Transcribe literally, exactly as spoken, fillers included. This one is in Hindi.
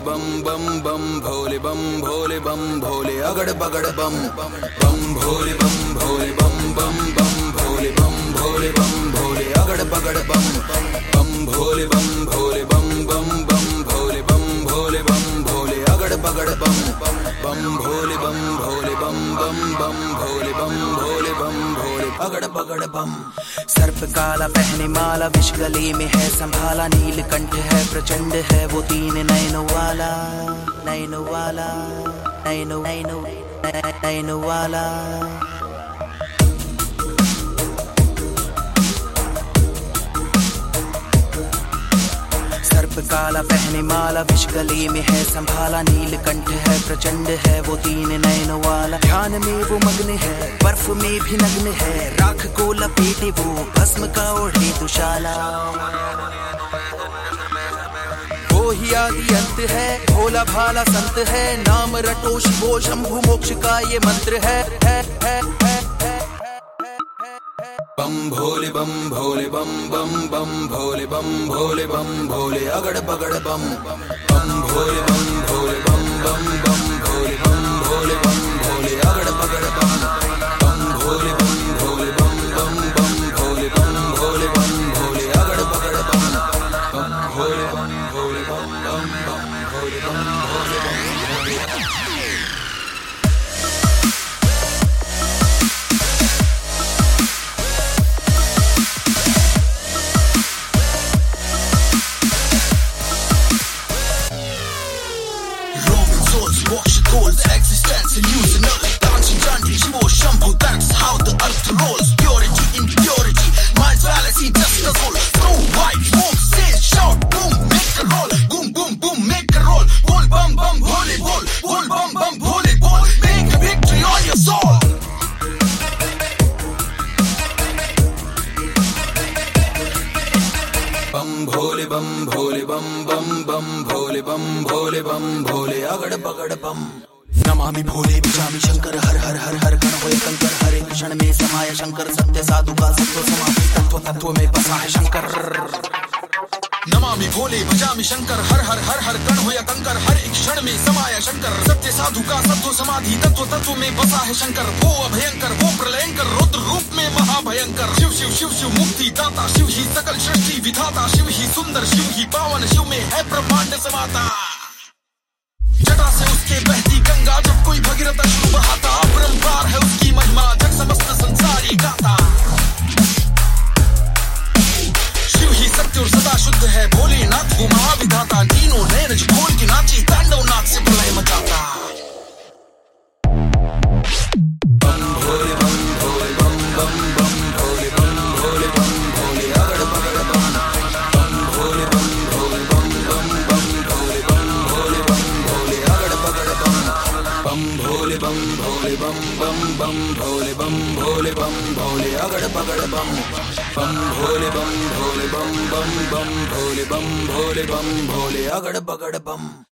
बम बम बम भोले बम भोले बम भोले अगड़ बगड़ बम बम भोले बम भोले बम बम बम भोले बम भोले बम भोले अगड़ बगड़ बम बम भोले बम भोले बम बम बम भोले बम भोले बम भोले अगड़ बगड़ बम बम भोले बम भोले बम बम बम भोले बम भोले बम भोले अगड़ बगड़ बम। सर्प काला पहने माला विष गले में है संभाला, नीलकंठ है प्रचंड है वो तीन नयनों वाला, नयनों वाला नयनों नयनों नयनों वाला। सर्प काला पहने माला विष गले में है संभाला, नीलकंठ है प्रचंड है वो तीन नयनों वाला। ध्यान में वो मग्न है बर्फ में भी नग्न है, राख को लपेटे वो भस्म का ओढ़े दुशाला। वो ही आदि अंत है भोला भाला संत है, नाम रटो शिवो शंभु मोक्ष का ये मंत्र है, है, है, है, है। बम भोले बम भोले बम बम बम भोले बम भोले बम भोले अगड़ बगड़ बम बम भोले बम भोले बम बम बम भोले बम भोले बम भोले अगड़ बगड़ बम बम भोले बम भोले बम बम बम भोले बम भोले बम भोले अगड़ बगड़ बम बम भोले बम भोले बम बम बम भोले बम भोले बम भोले। Goals, existence illusional, dancing Gandhi, Shivo, Shambhu, that's how the earth rolls. Purity, impurity, my fallacy, just a soul. Snow white, smoke, say, shout, boom, make a roll. Boom, boom, boom, make a roll. Bol, bum, bum, bole, bol. Bol, bum, bum, bole, bol. Make a victory on your soul. बम भोले बम भोले बम बम बम भोले बम भोले बम भोले अगड़ बगड़ बम। नमामि भोले भजामि शंकर हर हर हर हर गण होए कंकर, हरे कृष्ण में समाया शंकर, सत्य साधु का सत्व समाधि तत्व तत्व में बसा है शंकर। नमामि भोले भजामि शंकर हर हर हर हर कण होया कंकर, हर एक क्षण में समाया शंकर, सत्य साधु का सत्व समाधि तत्व तत्व में बसा है शंकर। वो अभयंकर वो प्रलयंकर रुद्र रूप में महाभयंकर, शिव शिव शिव शिव मुक्ति दाता, शिव ही सकल सृष्टि विधाता, शिव ही सुंदर शिव ही पावन, शिव में है ब्रह्मांड समाता। जटा से उसके बहती गंगा जब कोई भगीरथ अश्रु बहाता, अपरंपार है उसकी महिमा जग समस्त संसारी गाता। शिव ही सत्य और सदा शुद्ध है भोलेनाथ वो महाविधाता, तीनों नयन खोल के नाची तांडव नाच से प्रलय मचाता। बम भोले बम भोले बम बम बम भोले बम भोले बम भोले अगड़ बगड़ बम बम भोले बम भोले बम बम बम भोले बम भोले बम भोले अगड़ बगड़ बम बम भोले बम भोले बम बम बम भोले बम भोले बम भोले अगड़ बगड़ बम बम भोले बम भोले बम बम बम भोले बम भोले बम भोले अगड़ बगड़ बम।